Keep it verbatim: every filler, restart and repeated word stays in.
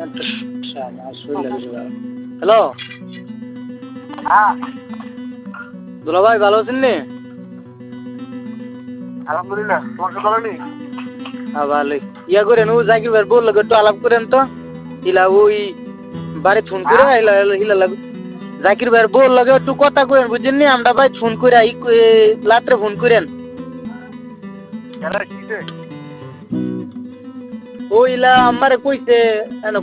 Hello, দুলা ভাই ভালো আছেন নি? আলহামদুলিল্লাহ, তোমার ভালো নেই? হ্যাঁ ভালোই। ইয়া করেন ও জাকির ভাই বললো একটু আলাপ করেন তো। ইলা ওই বাড়ি ফোন করে ইলা ইলা লাগ জাকির ভাইয়ের বল লাগে একটু কথা করেন বুঝছেন নি? আমরা ভাই ফোন করে ই রাত্রে ফোন করেন। কেন কিসে? ও ইলা আমারে কইছে